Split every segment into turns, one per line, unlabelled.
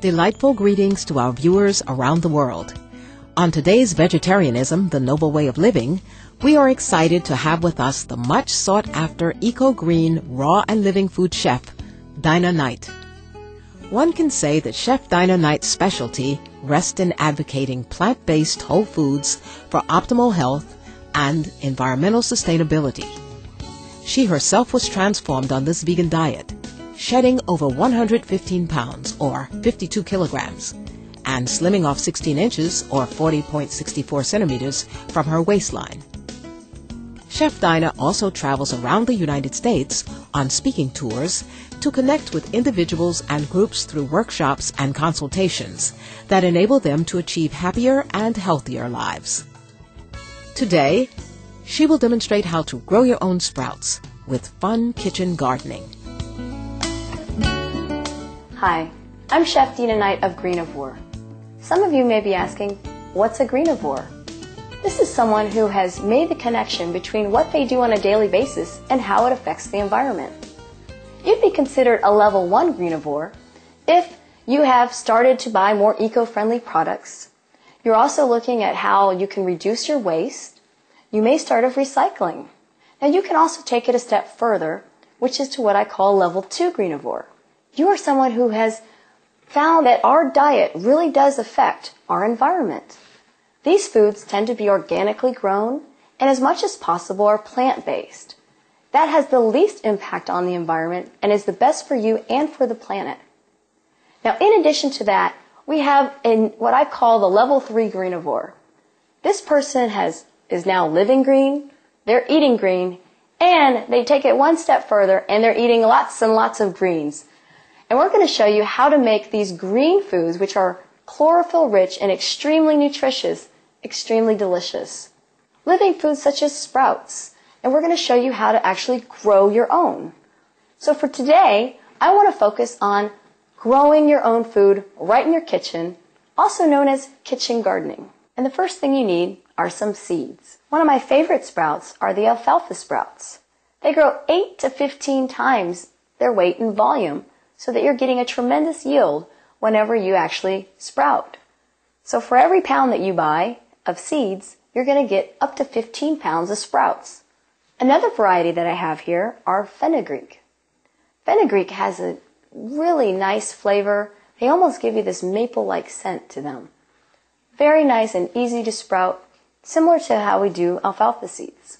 Delightful greetings to our viewers around the world. On today's Vegetarianism, the Noble Way of Living, we are excited to have with us the much sought-after eco-green raw and living food chef, Dinah Knight. One can say that Chef Dinah Knight's specialty rests in advocating plant-based whole foods for optimal health and environmental sustainability. She herself was transformed on this vegan diet, shedding over 115 pounds, or 52 kilograms, and slimming off 16 inches, or 40.64 centimeters, from her waistline. Chef Dinah also travels around the United States on speaking tours to connect with individuals and groups through workshops and consultations that enable them to achieve happier and healthier lives. Today, she will demonstrate how to grow your own sprouts with fun kitchen gardening.
Hi, I'm Chef Dinah Knight of Greenivore. Some of you may be asking, what's a greenivore? This is someone who has made the connection between what they do on a daily basis and how it affects the environment. You'd be considered a level 1 greenivore if you have started to buy more eco-friendly products. You're also looking at how you can reduce your waste. You may start off recycling. Now you can also take it a step further, which is to what I call level 2 greenivore. You are someone who has found that our diet really does affect our environment. These foods tend to be organically grown and as much as possible are plant-based. That has the least impact on the environment and is the best for you and for the planet. Now, in addition to that, we have what I call the level 3 greenivore. This person is now living green, they're eating green, and they take it one step further and they're eating lots and lots of greens. And we're going to show you how to make these green foods, which are chlorophyll rich and extremely nutritious, extremely delicious. Living foods such as sprouts. And we're going to show you how to actually grow your own. So for today, I want to focus on growing your own food right in your kitchen, also known as kitchen gardening. And the first thing you need are some seeds. One of my favorite sprouts are the alfalfa sprouts. They grow 8 to 15 times their weight in volume, so that you're getting a tremendous yield whenever you actually sprout. So for every pound that you buy of seeds, you're going to get up to 15 pounds of sprouts. Another variety that I have here are fenugreek. Fenugreek has a really nice flavor. They almost give you this maple-like scent to them. Very nice and easy to sprout, similar to how we do alfalfa seeds.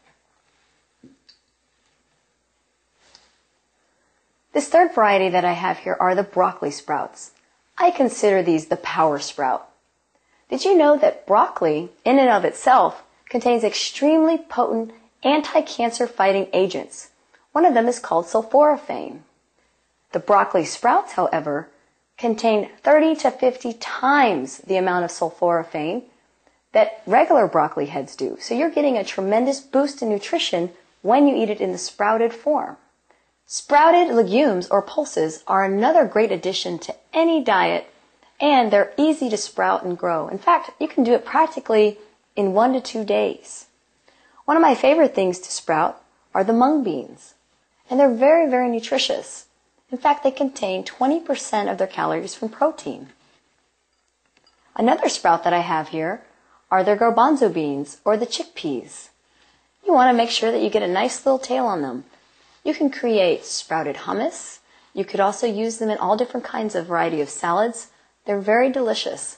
This third variety that I have here are the broccoli sprouts. I consider these the power sprout. Did you know that broccoli, in and of itself, contains extremely potent anti-cancer fighting agents? One of them is called sulforaphane. The broccoli sprouts, however, contain 30 to 50 times the amount of sulforaphane that regular broccoli heads do. So you're getting a tremendous boost in nutrition when you eat it in the sprouted form. Sprouted legumes or pulses are another great addition to any diet, and they're easy to sprout and grow. In fact, you can do it practically in 1 to 2 days. One of my favorite things to sprout are the mung beans, and they're very, very nutritious. In fact, they contain 20% of their calories from protein. Another sprout that I have here are the garbanzo beans or the chickpeas. You want to make sure that you get a nice little tail on them. You can create sprouted hummus. You could also use them in all different kinds of variety of salads. They're very delicious.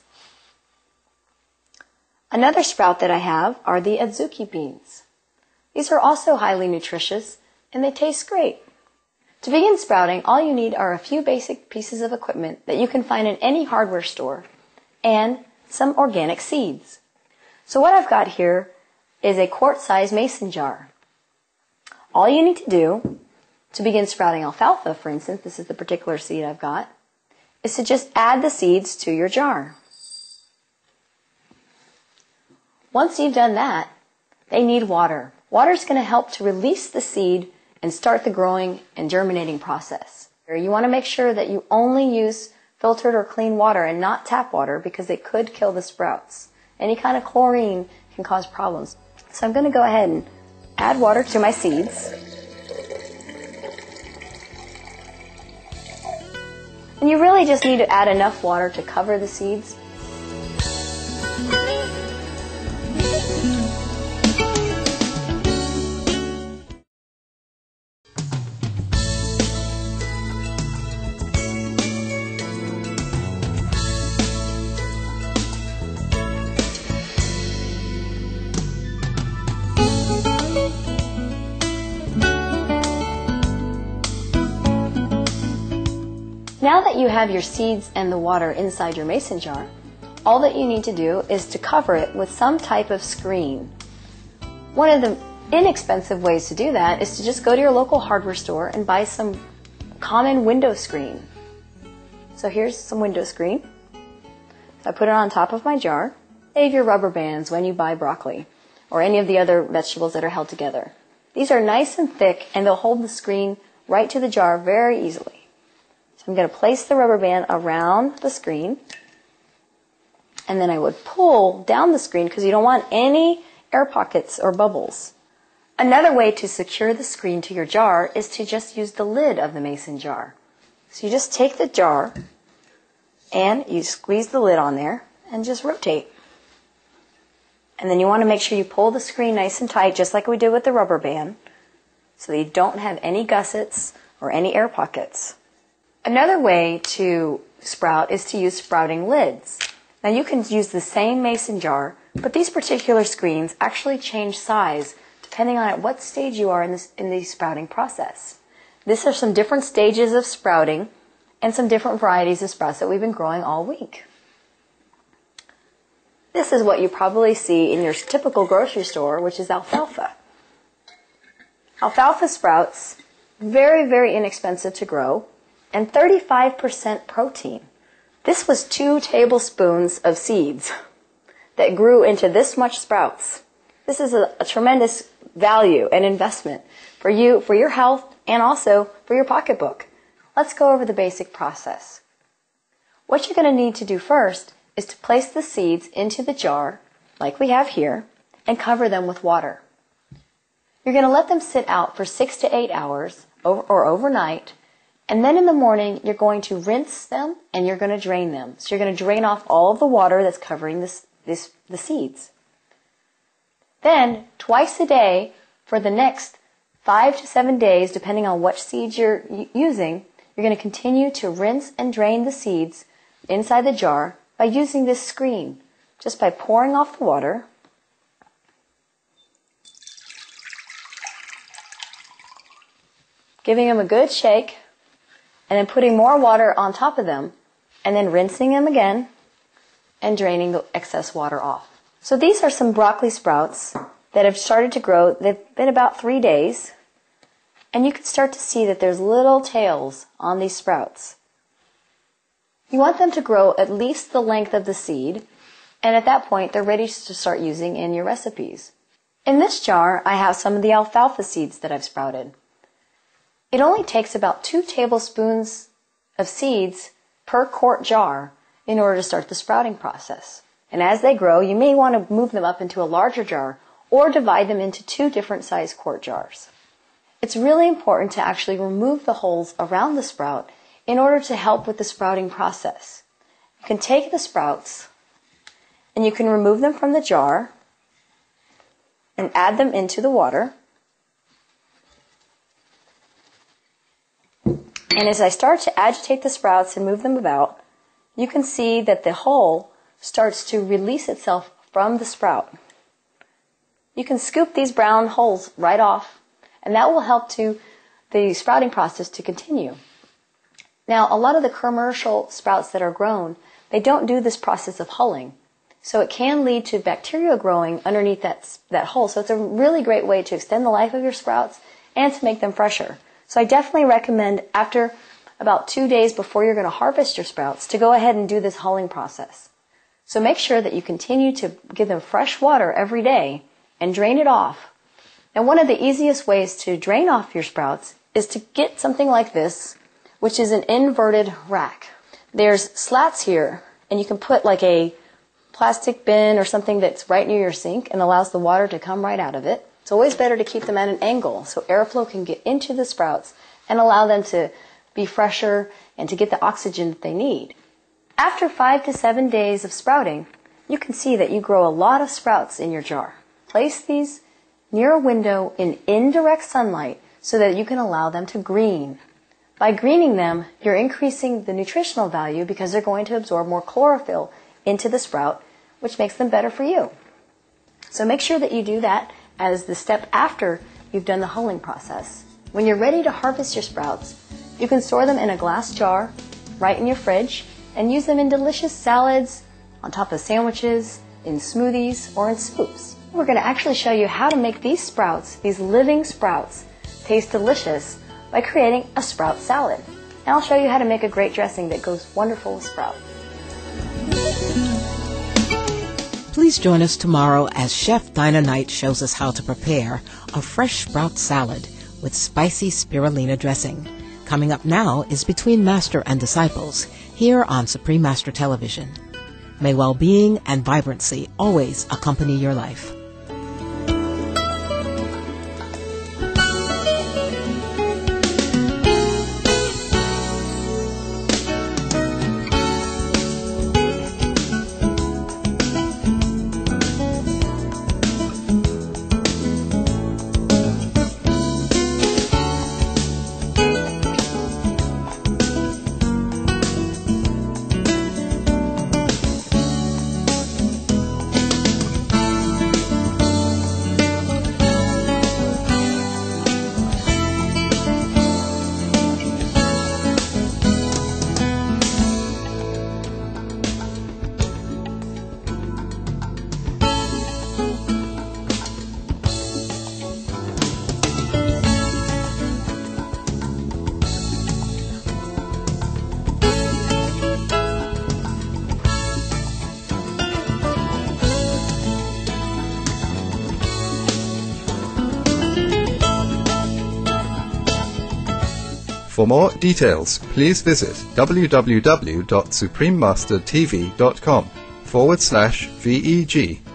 Another sprout that I have are the adzuki beans. These are also highly nutritious and they taste great. To begin sprouting, all you need are a few basic pieces of equipment that you can find in any hardware store and some organic seeds. So what I've got here is a quart-sized mason jar. All you need to do to begin sprouting alfalfa, for instance, this is the particular seed I've got, is to just add the seeds to your jar. Once you've done that, they need water. Water is going to help to release the seed and start the growing and germinating process. You want to make sure that you only use filtered or clean water and not tap water because it could kill the sprouts. Any kind of chlorine can cause problems. So I'm going to go ahead and add water to my seeds. And you really just need to add enough water to cover the seeds. Now that you have your seeds and the water inside your mason jar, all that you need to do is to cover it with some type of screen. One of the inexpensive ways to do that is to just go to your local hardware store and buy some common window screen. So here's some window screen. I put it on top of my jar. Save your rubber bands when you buy broccoli or any of the other vegetables that are held together. These are nice and thick and they'll hold the screen right to the jar very easily. So I'm going to place the rubber band around the screen, and then I would pull down the screen because you don't want any air pockets or bubbles. Another way to secure the screen to your jar is to just use the lid of the mason jar. So you just take the jar and you squeeze the lid on there and just rotate. And then you want to make sure you pull the screen nice and tight just like we did with the rubber band so that you don't have any gussets or any air pockets. Another way to sprout is to use sprouting lids. Now you can use the same mason jar, but these particular screens actually change size depending on at what stage you are in the sprouting process. These are some different stages of sprouting and some different varieties of sprouts that we've been growing all week. This is what you probably see in your typical grocery store, which is alfalfa. Alfalfa sprouts, very, very inexpensive to grow, and 35% protein. This was 2 tablespoons of seeds that grew into this much sprouts. This is a tremendous value and investment for you, for your health, and also for your pocketbook. Let's go over the basic process. What you're going to need to do first is to place the seeds into the jar, like we have here, and cover them with water. You're going to let them sit out for 6 to 8 hours or overnight. And then in the morning, you're going to rinse them and you're going to drain them. So you're going to drain off all of the water that's covering the seeds. Then, twice a day for the next 5 to 7 days, depending on what seeds you're using, you're going to continue to rinse and drain the seeds inside the jar by using this screen, just by pouring off the water. Giving them a good shake. And then putting more water on top of them, and then rinsing them again, and draining the excess water off. So these are some broccoli sprouts that have started to grow. They've been about 3 days, and you can start to see that there's little tails on these sprouts. You want them to grow at least the length of the seed, and at that point they're ready to start using in your recipes. In this jar, I have some of the alfalfa seeds that I've sprouted. It only takes about 2 tablespoons of seeds per quart jar in order to start the sprouting process. And as they grow, you may want to move them up into a larger jar or divide them into 2 different size quart jars. It's really important to actually remove the holes around the sprout in order to help with the sprouting process. You can take the sprouts and you can remove them from the jar and add them into the water. And as I start to agitate the sprouts and move them about, you can see that the hole starts to release itself from the sprout. You can scoop these brown holes right off, and that will help to the sprouting process to continue. Now, a lot of the commercial sprouts that are grown, they don't do this process of hulling. So it can lead to bacteria growing underneath that hole. So it's a really great way to extend the life of your sprouts and to make them fresher. So I definitely recommend after about 2 days before you're going to harvest your sprouts to go ahead and do this hulling process. So make sure that you continue to give them fresh water every day and drain it off. And one of the easiest ways to drain off your sprouts is to get something like this, which is an inverted rack. There's slats here, and you can put like a plastic bin or something that's right near your sink and allows the water to come right out of it. It's always better to keep them at an angle so airflow can get into the sprouts and allow them to be fresher, and to get the oxygen that they need. After 5 to 7 days of sprouting, you can see that you grow a lot of sprouts in your jar. Place these near a window in indirect sunlight so that you can allow them to green. By greening them, you're increasing the nutritional value because they're going to absorb more chlorophyll into the sprout, which makes them better for you. So make sure that you do that as the step after you've done the hulling process. When you're ready to harvest your sprouts, you can store them in a glass jar right in your fridge and use them in delicious salads, on top of sandwiches, in smoothies, or in soups. We're going to actually show you how to make these sprouts, these living sprouts, taste delicious by creating a sprout salad. And I'll show you how to make a great dressing that goes wonderful with sprout.
Please join us tomorrow as Chef Dinah Knight shows us how to prepare a fresh sprout salad with spicy spirulina dressing. Coming up now is Between Master and Disciples, here on Supreme Master Television. May well-being and vibrancy always accompany your life.
For more details, please visit www.suprememastertv.com/VEG